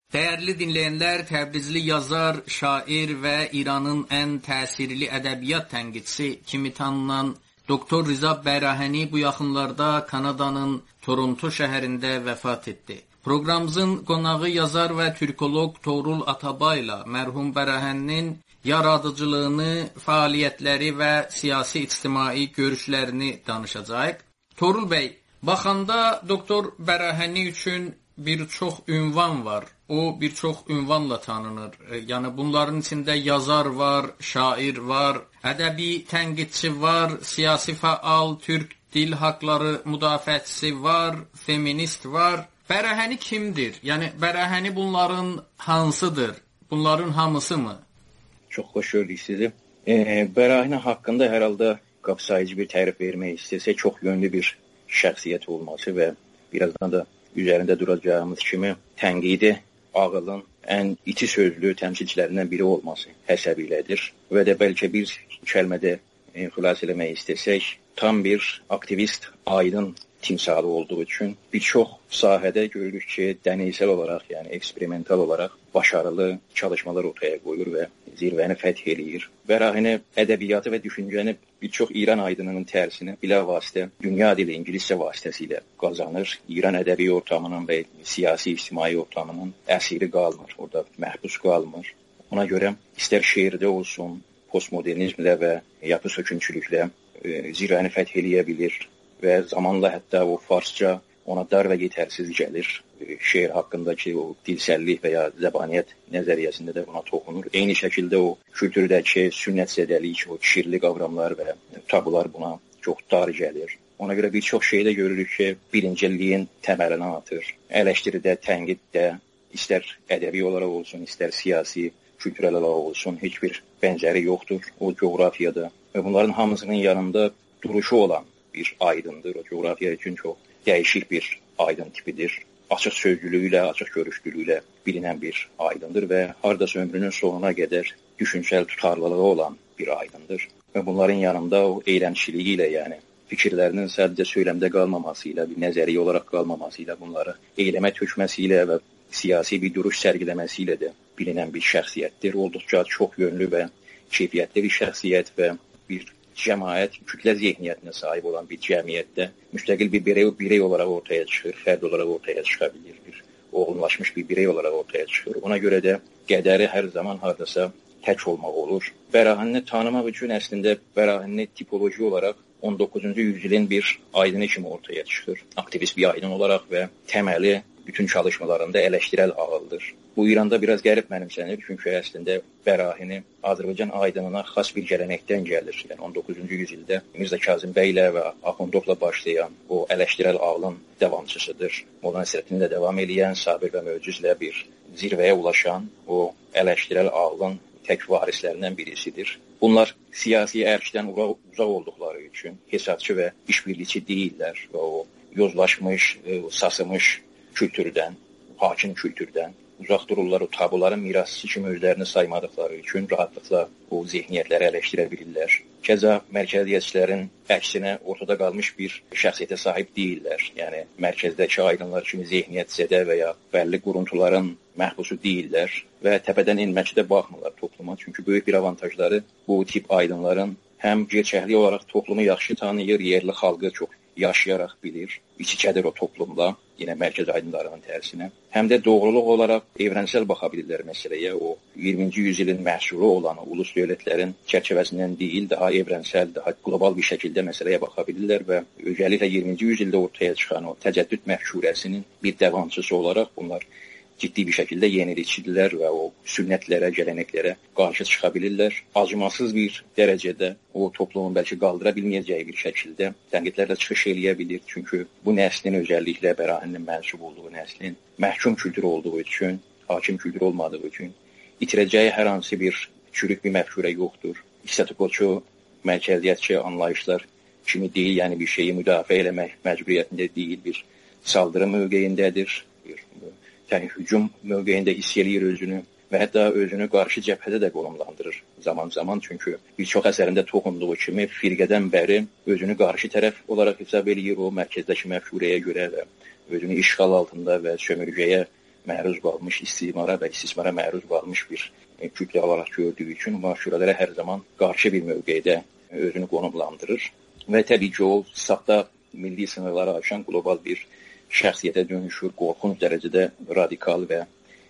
Dəyərli dinləyənlər, Təbrizli yazar, şair və İranın ən təsirli ədəbiyyat tənqidçisi kimi tanınan Doktor Rza Bərahəni bu yaxınlarda Kanadanın Toronto şəhərində vəfat etdi. Proqramımızın qonağı yazar və türkoloq Toğrul Atabay ilə mərhum Bərahəninin yaradıcılığını, fəaliyyətləri və siyasi-ictimai görüşlərini danışacağıq. Toğrul bəy, baxanda Doktor Bərahəni üçün bir çox ünvan var. O bir çox ünvanla tanınır. Yəni bunların içində yazar var, şair var, ədəbi tənqidçi var, siyasi fəal, türk dil haqqları müdafiəçisi var, feminist var. Bərahəni kimdir? Yəni Bərahəni bunların hansıdır? Bunların hamısı mı? Çox xoş gördük sizi. Bərahəni haqqında hər halda qapsayıcı bir tərif vermək istəsək, çox yönlü bir şəxsiyyət olması və birazdan da üzərində duracağımız kimi tənqidi ağılın ən iti sözlü təmsilçilərindən biri olması həsəb ilədir. Və də bəlkə bir kəlmədə xülas eləmək istəsək, tam bir aktivist, aydın timsalı olduğu üçün bir çox sahədə görürük ki, deneyisel olaraq, yəni eksperimental olaraq başarılı çalışmalar ortaya qoyur və zirvəni fəth eləyir. Bərahəni ədəbiyyatı və düşüncəni bir çox İran aydınının tərsini bilavasitə dünya dili ingiliscə vasitəsilə qazanır. İran ədəbi ortamının və siyasi ictimai ortamının əsiri qalmır, orada məhbus qalmır. Ona görə istər şeirdə olsun, postmodernizmlə və yapı söküntülüklə zirvəni fəth eləyə bilir və zamanla hətta o farsca ona dar və yetərsiz gəlir. Şeir haqqındakı o dilsəllik və ya zəbaniyyət nəzəriyyəsində də buna toxunur. Eyni şəkildə o kültürdəki sünnət-zədəlik, o şirli qavramlar və tabular buna çox dar gəlir. Ona görə bir çox şeydə görürük ki, birinciliyin təməlini atır. Eleştiridə, tənqiddə, istər ədəbi olaraq olsun, istər siyasi, kültürel olaraq olsun, heç bir bənzəri yoxdur o coğrafiyada. Və bunların hamısının yanında duruşu olan bir aydındır. O coğrafiya üçün çox dəyişik bir aydın tipidir. Açıq sözlülüyülə, açıq görüşlülüyülə bilinən bir aydındır və hardasa ömrünün sonuna qədər düşünsəl tutarlılığı olan bir aydındır. Və bunların yanında o eyləmçiliyi ilə, yəni fikirlərinin sadəcə söyləmdə qalmaması ilə, bir nəzəriyyə olaraq qalmaması ilə, bunları eyləmə tökməsi ilə və siyasi bir duruş sərgiləməsi ilə də bilinən bir şəxsiyyətdir. Olduqca çox yönlü və keyfiyyətli bir şəxsiyyət və bir cəmaət, kütlə zehniyyətinə sahib olan bir cəmiyyətdə müstəqil bir birey olaraq ortaya çıxır, fərd olaraq ortaya çıxa bilir, bir olgunlaşmış bir birey olaraq ortaya çıxır. Ona görə də qədəri hər zaman hardasa tək olmaq olur. Bərahəni tanımaq üçün əslində Bərahəni tipoloji olaraq 19-cu yüzyılın bir aydını kimi ortaya çıxır. Aktivist bir aydın olaraq və təməli bütün çalışmalarında eleştirel ağıldır. Bu İranda biraz qərib mənimsənir, çünki əslində Bərahəni Azərbaycan aydınına xas bir gələnəkdən gəlir. Yəni 19-cu yüzyılda Mirzə Kazım bəylə və Axundovla başlayan o eleştirel ağlın davamçısıdır. Molla Nəsrəddinlə devam edən, Sabir və Möcüzlə bir zirvəyə ulaşan o eleştirel ağlın tək varislərindən birisidir. Bunlar siyasi ərkdən uzaq olduqları üçün hesabçı və işbirlikçi deyirlər və o yozlaşmış, sasımış kültürdən, hakim kültürdən uzaq dururlar, o tabuların mirasçısı kimi özlərini saymadıqları üçün rahatlıqla o zehniyyətləri eleştirə bilirlər. Kəza mərkəziyyətçilərin əksinə ortada qalmış bir şəxsiyyətə sahib deyirlər. Yəni mərkəzdəki aydınlar kimi zehniyyətçidə və ya bəlli quruntuların məhbusu deyirlər və təpədən enməkdə baxmırlar topluma. Çünki böyük bir avantajları bu tip aydınların həm gerçəklik olaraq toplumu yaxşı tanıyır, yerli xalqı çox yaşayaraq bilir, iç-içədir o toplumla, yenə mərkəz aydınlarının tərsinə. Həm də doğruluq olaraq evrensel baxa bilirlər məsələyə, o 20-ci yüzyılın məhsulu olan ulus dövlətlərin çərçivəsindən deyil, daha evrensel, daha qlobal bir şəkildə məsələyə baxa bilirlər və özelliklə 20-ci yüzyılda ortaya çıxan o təcəddüd məfkurəsinin bir davamçısı olaraq bunlar ciddi bir şəkildə yenilikçidirlər və o sünnətlərə, gələnəklərə qarşı çıxa bilirlər. Acımasız bir dərəcədə o toplumun bəlkə qaldıra bilməyəcəyi bir şəkildə tənqidlərlə çıxış eləyə bilir. Çünki bu nəslin özelliklə Bərahənin mənsub olduğu nəslin məhkum kültürü olduğu üçün, hakim kültürü olmadığı üçün itirəcəyi hər hansı bir çürük bir məfkurə yoxdur. İstatiqoçu, mərkəziyyətçi anlayışlar kimi deyil, yəni bir şeyi müdafiə eləmək məcburiyyətində deyil, bir saldırı mövqeyindədir. Yəni hücum mövqeyində hiss eləyir özünü və hətta özünü qarşı cəbhədə də qonumlandırır zaman-zaman. Çünki bir çox əsərində toxunduğu kimi firqədən bəri özünü qarşı tərəf olaraq hesab eləyir o mərkəzdəki məfkurəyə görə və özünü işğal altında və sömürgəyə məruz qalmış istismara və istismara məruz qalmış bir kütlə olaraq gördüyü üçün məşhurlara hər zaman qarşı bir mövqedə özünü qonumlandırır və təbii ki, o saxta milli sınırları aşan qlobal bir şəxsiyyətə dönüşür, qorxunc dərəcədə radikal və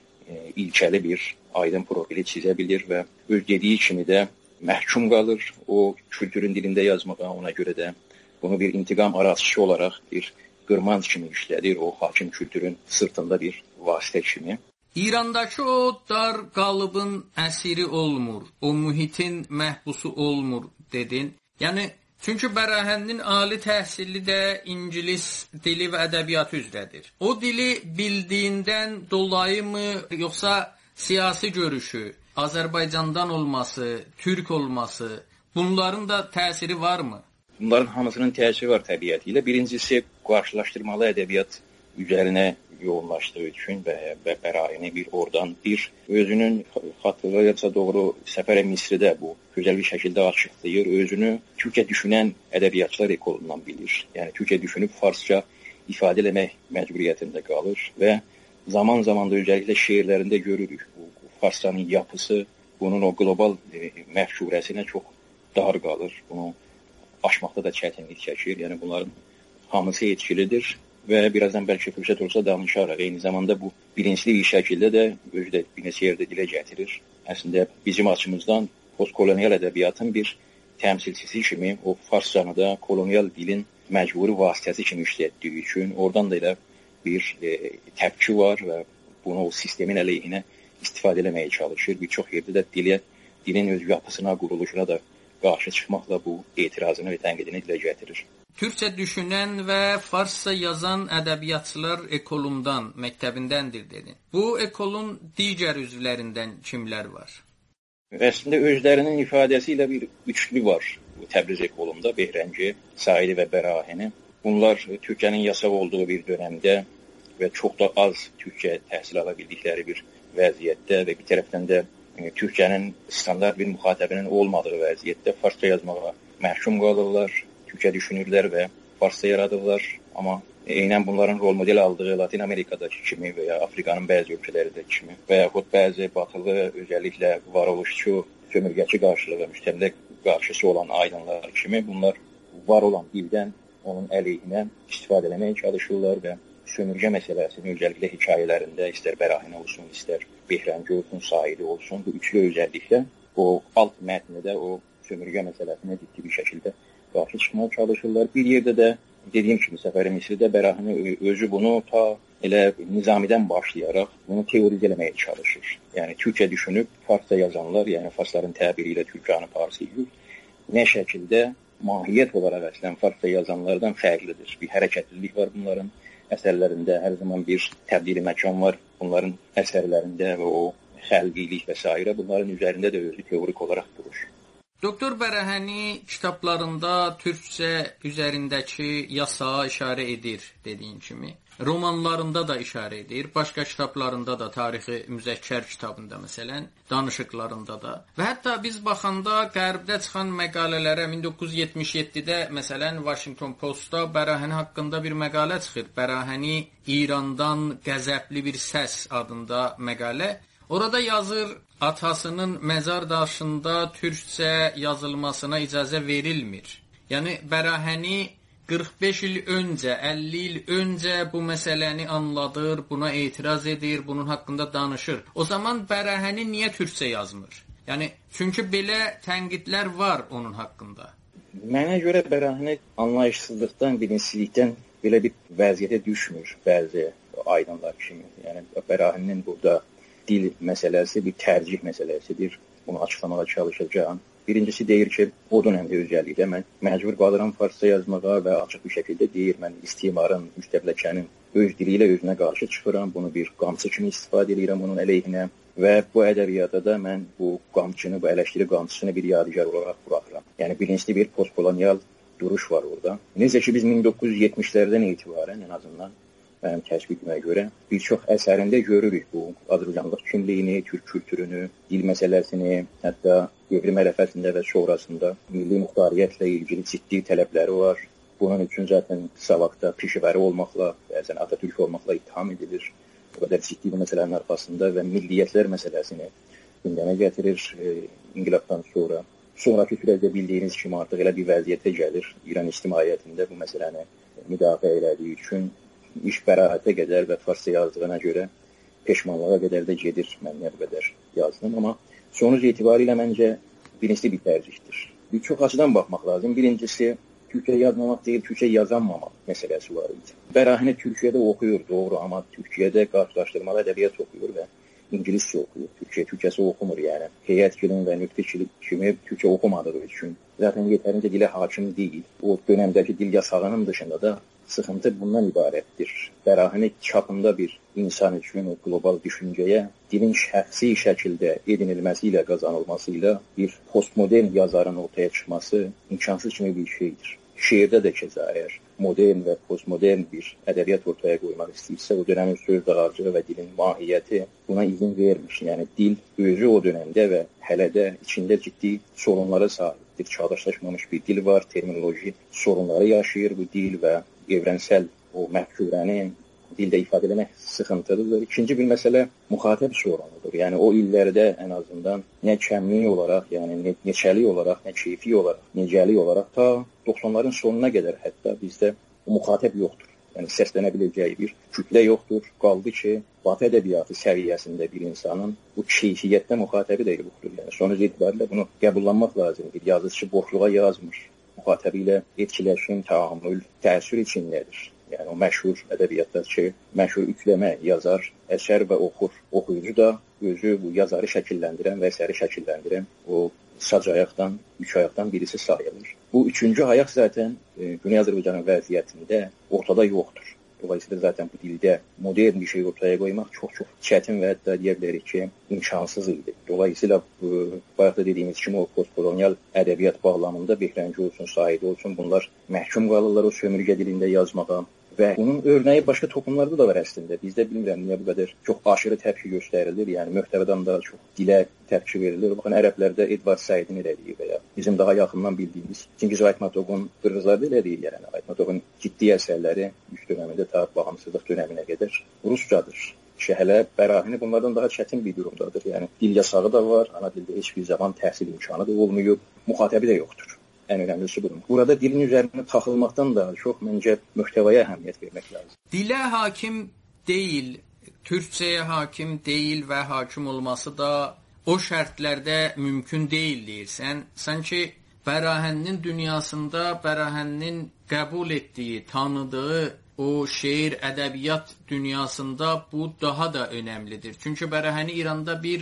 ilkəli bir aydın profili çizə bilir və öz dediyi kimi də məhkum qalır. O kültürün dilində yazmağa, ona görə də bunu bir intiqam arazisi olaraq bir qırmanc kimi işlədir, o hakim kültürün sırtında bir vasitə kimi. İrandakı o dar qalıbın əsiri olmur, o mühitin məhbusu olmur dedin. Yəni, çünki Bərahəninin ali təhsilli də ingilis dili və ədəbiyyatı üzrədir. O dili bildiyindən dolayı mı, yoxsa siyasi görüşü, Azərbaycandan olması, türk olması, bunların da təsiri varmı? Bunların hamısının təsiri var təbiətilə. Birincisi, qarşılaşdırmalı ədəbiyyat üzərinə yoğunlaşdığı üçün və Bərahəni bir oradan bir özünün xatırlayırsa doğru Səfərə Misridə bu gözəl bir şəkildə açıqlayır. Özünü Türkçə düşünən ədəbiyyatçılar ekolundan bilir. Yəni Türkçə düşünüb farsça ifadə eləmək məcburiyyətində qalır və zaman-zaman da özəlliklə şeirlərində görürük. Bu farsçanın yapısı bunun o qlobal məfkurəsinə çox dar qalır. Bunu aşmaqda da çətinlik çəkir. Yəni bunların hamısı etkilidir. Və birazdan bəlkə fürsət olsa danışaraq. Eyni zamanda bu bilinçli bir şəkildə də özü də bir neçə yerdə dilə gətirir. Əslində bizim açımızdan postkolonial ədəbiyyatın bir təmsilçisi kimi o farsçanı da kolonial dilin məcburi vasitəsi kimi işlətdiyi üçün oradan da elə bir təpki var və bunu o sistemin əleyhinə istifadə eləməyə çalışır. Bir çox yerdə də dilin öz yapısına, quruluşuna da qarşı çıxmaqla bu etirazını və tənqidini dilə gətirir. Türkçə düşünən və farsça yazan ədəbiyyatçılar ekolundan, məktəbindəndir dedin. Bu ekolun digər üzvlərindən kimlər var? Əslində özlərinin ifadəsi ilə bir üçlü var bu Təbriz ekolunda, Behrənci, Saidi və Bərahəni. Bunlar Türkiyənin yasaq olduğu bir dönəmdə və çox da az Türkçə təhsil ala bildikləri bir vəziyyətdə və bir tərəfdən də Türkiyənin standart bir müxatəbinin olmadığı vəziyyətdə farsça yazmağa məhkum qalırlar. Türkçə düşünürlər və farsça yaradırlar. Amma eynən bunların rol model aldığı Latin Amerikadakı kimi və ya Afrikanın bəzi ölkələrindəki kimi və yaxud bəzi batılı, özəlliklə varoluşçu, sömürgəçi qarşılığı və müstəmlək qarşısı olan aydınlar kimi bunlar var olan dildən onun əleyhinə istifadə etməyə çalışırlar və sömürgə məsələsini özəlliklə hekayələrində istər Bərahəni olsun, istər Behrənci olsun, Saidi olsun, bu üçlü özəlliklə o alt mətnədə o sömürgə məsələsini ciddi bir şəkildə qarşı çıxmaya çalışırlar. Bir yerdə də dediyim kimi Səfəri Misridə Bərahəni özü bunu ta elə Nizamidən başlayaraq bunu teorizə eləməyə çalışır. Yəni Türkçə düşünüb farsça yazanlar, yəni farsların təbiri ilə Türkanı farsiyir, nə şəkildə mahiyyət olaraq əslən farsça yazanlardan fərqlidir. Bir hərəkətlilik var bunların əsərlərində, hər zaman bir təbdili məkan var bunların əsərlərində və o xəlqilik və s. bunların üzərində də özü teorik olaraq durur. Doktor Bərahəni kitablarında türkcə üzərindəki yasağa işarə edir, dediyin kimi. Romanlarında da işarə edir, başqa kitablarında da, tarixi müzəkkər kitabında məsələn, danışıqlarında da. Və hətta biz baxanda qərbdə çıxan məqalələrə 1977-də məsələn Washington Postda Bərahəni haqqında bir məqalə çıxır. Bərahəni İrandan qəzəbli bir səs adında məqalə. Orada yazır, atasının məzar daşında türkcə yazılmasına icazə verilmir. Yəni Bərahəni 45 il öncə, 50 il öncə bu məsələni anladır, buna etiraz edir, bunun haqqında danışır. O zaman Bərahəni niyə türkcə yazmır? Yəni çünki belə tənqidlər var onun haqqında. Mənə görə Bərahəni anlayışsızlıqdan, bilinçsizlikdən belə bir vəziyyətə düşmür bəzi aydınlar kimi. Yəni Bərahinin burada dil məsələsi bir tərcih məsələsidir. Bunu açıqlamağa çalışacağam. Birincisi deyir ki, o dönəmdə özəlliklə mən məcbur qalıram farsça yazmağa və açıq bir şəkildə deyir, mən istimarın, müstəmləkənin öz dili ilə özünə qarşı çıxıram, bunu bir qamçı kimi istifadə edirəm onun əleyhinə və bu ədəbiyyata da mən bu qamçını, bu eləşdiri qamçısını bir yadigar olaraq buraxıram. Yəni bilinçli bir postkolonial duruş var orada. Necə ki biz 1970-lərdən etibarən ən azından mənim təşbihimə görə bir çox əsərində görürük bu Azərbaycanlıq kimliyini, türk kültürünü, dil məsələsini, hətta evrim ərəfəsində və sonrasında milli muxtariyyətlə ilgili ciddi tələbləri var. Bunun üçün zaten qısa vaxtda pişivəri olmaqla, bəzən Atatürk olmaqla ittiham edilir. bu qədər ciddi bir məsələnin arxasında və milliyyətlər məsələsini gündəmə gətirir inqilabdan sonra. Sonraki sürəcdə bildiyiniz kimi artıq elə bir vəziyyətə gəlir. İran ictimaiyyətində bu məsələni müdafiə elədiyi üçün iş bərahətə qədər və farsça yazdığına görə peşmanlığa qədər də gedir. Mən nə qədər yazdım, amma sonuc etibarilə məncə birincisi bir tərcihdir. Bir çox açıdan baxmaq lazım. Birincisi, Türkçe yazmamaq deyil, Türkçe yazanmamaq məsələsi var idi. Bərahini Türkiyədə oxuyur, doğru, amma Türkiyədə qarşılaşdırmalı ədəbiyyat oxuyur və İngiliscə oxuyur. Türkçəsi oxumur yəni. Heyət kilim və nüftəçilik kimi Türkçə oxumadığı üçün zaten yetərincə dilə hakim deyil. O dönəmdəki dil yasağının dışında da sıxıntı bundan ibarətdir. Bərahini çapında bir insan üçün o qlobal düşüncəyə dilin şəxsi şəkildə edinilməsi ilə, qazanılmasıyla bir postmodern yazarın ortaya çıxması imkansız kimi bir şeydir. Şeirdə də keza əgər modern və postmodern bir ədəbiyyat ortaya qoymaq istəyirsə, o dönəmin söz dağarcığı və dilin mahiyyəti buna izin vermiş. Yəni dil özü o dönəmdə və hələ də içində ciddi sorunlara sahibdir. Çağdaşlaşmamış bir dil var, terminoloji sorunları yaşayır bu dil və evrensel o məhkurəni dildə ifadə eləmək sıxıntıdır. İkinci bir məsələ müxatəb sorunudur. Yəni o illərdə ən azından nə kəmlik olaraq, yəni neçəlik olaraq, nə keyfi olaraq, necəlik olaraq ta 90'ların sonuna qədər hətta bizdə o müxatəb yoxdur. Yəni səslənə biləcəyi bir kütlə yoxdur. Qaldı ki, Batı ədəbiyyatı səviyyəsində bir insanın bu keyfiyyətdə müxatəbi də yoxdur. Yəni sonuc etibarilə bunu qəbullanmaq lazımdır. Yazıcı boşluğa yazmır. Müxatəbi ilə etkiləşim, təamül, təsir içindədir. Yəni o məşhur ədəbiyyatdakı məşhur üçləmə yazar, əsər və oxur. Oxuyucu da özü bu yazarı şəkilləndirən və əsəri şəkilləndirən o sac ayaqdan, üç ayaqdan birisi sayılır. Bu üçüncü ayaq zaten Güney Azərbaycanın vəziyyətində ortada yoxdur. Dolayısıyla zaten bu dildə modern bir şey ortaya qoymaq çox-çox çətin və hətta deyə bilərik ki, imkansız idi. Dolayısıyla bayaq da dediyimiz kimi o postkolonial ədəbiyyat bağlamında Behrənci olsun, Said olsun, bunlar məhkum qalırlar o sömürgə dilində yazmağa. Və bunun örnəyi başqa toplumlarda da var əslində. Bizdə bilmirəm niyə bu qədər çox aşırı təpki göstərilir. Yəni möhtəvadan daha çox dilə təpki verilir. Baxın, ərəblərdə Edvard Saidin elədiyi və ya bizim daha yaxından bildiyimiz Çingiz Aytmatoğlu'nun qırğızlarda elədiyi, yəni Aytmatoğlu'nun ciddi əsərləri üç dönəmində ta bağımsızlıq dönəminə qədər ruscadır. Hələ Bərahini bunlardan daha çətin bir durumdadır. Yəni dil yasağı da var, ana dildə heç bir zaman təhsil imkanı da olmayıb, müxatəbi də yoxdur. Ən önəmlisi budur. Burada dilin üzərində taxılmaqdan da çox məncə möhtəvaya əhəmiyyət vermək lazım. Dilə hakim deyil, Türkçəyə hakim deyil və hakim olması da o şərtlərdə mümkün deyil deyirsən. Sanki Bərahəninin dünyasında Bərahəninin qəbul etdiyi, tanıdığı o şeir, ədəbiyyat dünyasında bu daha da önəmlidir. Çünki Bərahəni İranda bir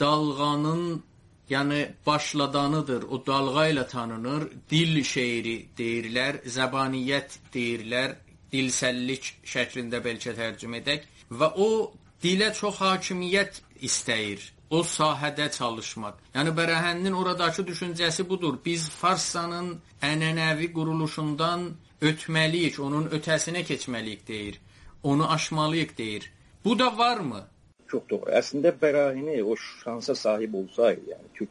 dalğanın yəni başladanıdır, o dalğa ilə tanınır, dil şeiri deyirlər, zəbaniyyət deyirlər, dilsəllik şəklində bəlkə tərcümə edək və o dilə çox hakimiyyət istəyir, o sahədə çalışmaq. Yəni Bərahəninin oradakı düşüncəsi budur, biz Farsçanın ənənəvi quruluşundan ötməliyik, onun ötəsinə keçməliyik deyir, onu aşmalıyıq deyir. Bu da varmı? Çox doğru. Əslində Bərahini o şansa sahib olsaydı, yəni Türk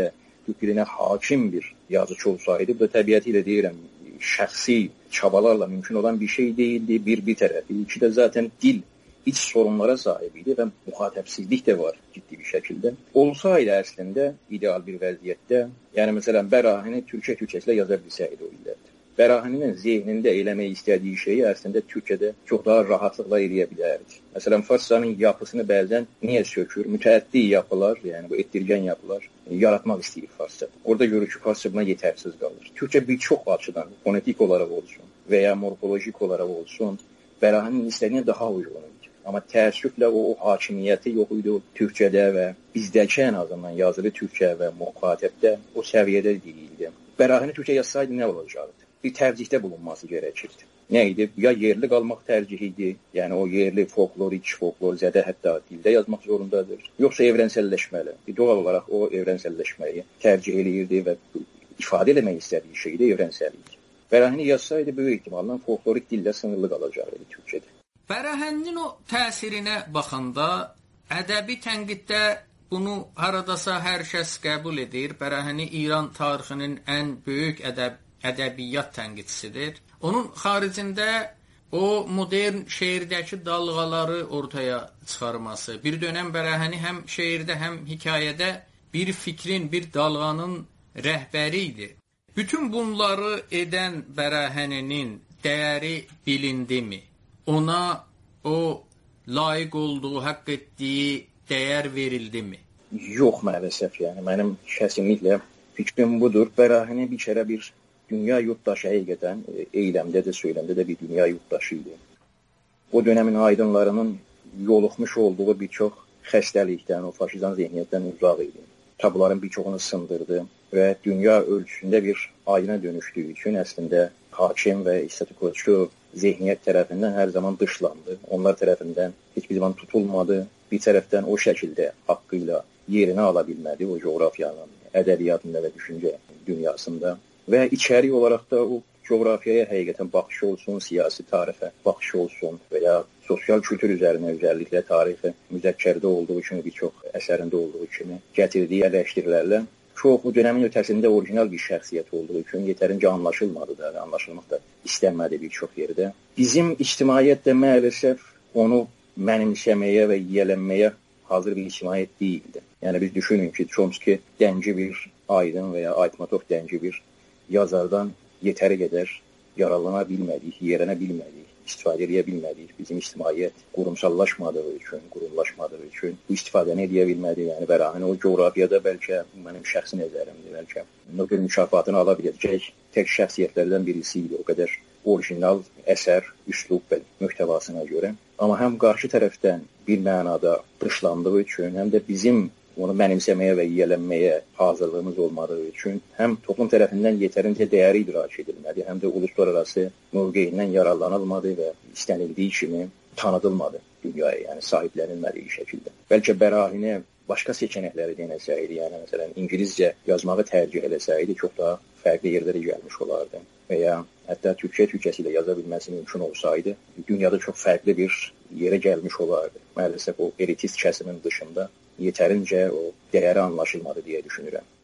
dilinə hakim bir yazıcı olsaydı, bu da təbiətilə deyirəm, şəxsi çabalarla mümkün olan bir şey deyildi, bir tərəfi. İki də zaten dil iç sorunlara sahib idi və müxatəbsizlik də var ciddi bir şəkildə. Olsaydı əslində ideal bir vəziyyətdə, yəni məsələn Bərahini Türkçəsilə yaza bilsəydi o illərdə. Bərahinin zehnində eləmək istədiyi şeyi əslində Türkçədə çox daha rahatlıqla eləyə bilərdi. Məsələn, Farsçanın yapısını bəzən niyə sökür? Mütəəddid yapılar, yəni bu etdirgən yapılar yaratmaq istəyir Farsça. Orada görür ki, Farsça buna yetərsiz qalır. Türkçə bir çox açıdan, fonetik olaraq olsun və ya morfolojik olaraq olsun, Bərahinin istədiyinə daha uyğun idi. Amma təəssüflə o hakimiyyəti yox idi o Türkçədə və bizdəki ən azından yazılı Türkçə və müxatəbdə o səviyyədə deyildi. Bərahini Türkçə yazsaydı nə olacaqdı? Bir tərcihdə bulunması gərəkirdi. Nə idi? Ya yerli qalmaq tərcihi idi, yəni o yerli folklorik, folklorizədə hətta dildə yazmaq zorundadır, yoxsa evrensəlləşməli. Doğal olaraq o evrensəlləşməyi tərcih eləyirdi və ifadə eləmək istədiyi şey də evrensəllik. Bərahini yazsaydı böyük ehtimalla folklorik dillə sınırlı qalacaqdı Türkçədə. Bərahəninin o təsirinə baxanda ədəbi tənqiddə bunu haradasa hər kəs qəbul edir. Bərahəni İran tarixinin ən böyük ədəbiyyat tənqidçisidir. Onun xaricində o modern şeirdəki dalğaları ortaya çıxarması, bir dönəm Bərahəni həm şeirdə, həm hekayədə bir fikrin, bir dalğanın rəhbəri idi. Bütün bunları edən Bərahəninin dəyəri bilindimi? Ona o layiq olduğu, haqq etdiyi dəyər verildimi? Yox, maalesef yani. Mənim kesinlikle fikrim budur. Bərahəni bir kere bir dünya yurttaşı həqiqətən, eylemde de söylemde de bir dünya yurttaşıydı. O dönemin aydınlarının yoluxmuş olduğu birçok xəstəlikdən, o faşizan zihniyyətdən uzaq idi. Tabuların birçoğunu sındırdı ve dünya ölçüsünde bir ayna dönüştüğü için aslında hakim ve istatikoçu zihniyet tarafından her zaman dışlandı. Onlar tarafından hiçbir zaman tutulmadı. Bir taraftan o şekilde hakkıyla yerini alabilmedi o coğrafyanın, edebiyatında ve düşünce dünyasında. Ve içeri olarak da o coğrafyaya həqiqətən baxışı olsun, siyasi tarixə baxışı olsun veya sosyal kültür üzerine özellikle tarihi müzəkkərdə olduğu kimi birçok əsərində olduğu kimi gətirdiyi eleştirilerle çok bu dönemin ötesinde orijinal bir şəxsiyyət olduğu için yeterince anlaşılmadı da, anlaşılmaq da istənmədi birçok yerde. Bizim ictimaiyyət də maalesef onu mənimsəməyə və yiyələnməyə hazır bir ictimaiyyət değildi. Yani biz düşünün ki, Chomsky dənci bir aydın veya Aytmatov dənci bir yazardan yeteri qədər yararlana bilmədik, yerənə bilmədik, istifadə edə bilmədik. Bizim ictimaiyyət qurumsallaşmadığı üçün bu istifadəni edə bilmədi. Yəni Bərahəni o coğrafiyada bəlkə mənim şəxsi nəzərimdir, bəlkə Nobel mükafatını ala biləcək tək şəxsiyyətlərdən birisi idi. O qədər orijinal əsər, üslub və mühtəvasına görə. Amma həm qarşı tərəfdən bir mənada dışlandığı üçün, həm də bizim onu mənimsəməyə və yiyələnməyə hazırlığımız olmadığı üçün həm toplum tərəfindən yetərincə dəyəri idrak edilmədi, həm də uluslararası mövqeyindən yararlanılmadı və istənildiyi kimi tanıdılmadı dünyaya, yəni sahiblənilmədiyi şəkildə. Bəlkə Bərahini başqa seçənəkləri denəsəydi, yəni məsələn İngiliscə yazmağı tərcih eləsəydi, çox daha fərqli yerlərə gəlmiş olardı. Və ya hətta türkçə ilə yaza bilməsi mümkün olsaydı, dünyada çox fərqli bir yerə gəlmiş olardı. Maalesef o elitist kəsimin dışında yetərincə o dəyəri anlaşılmadı deyə düşünürəm.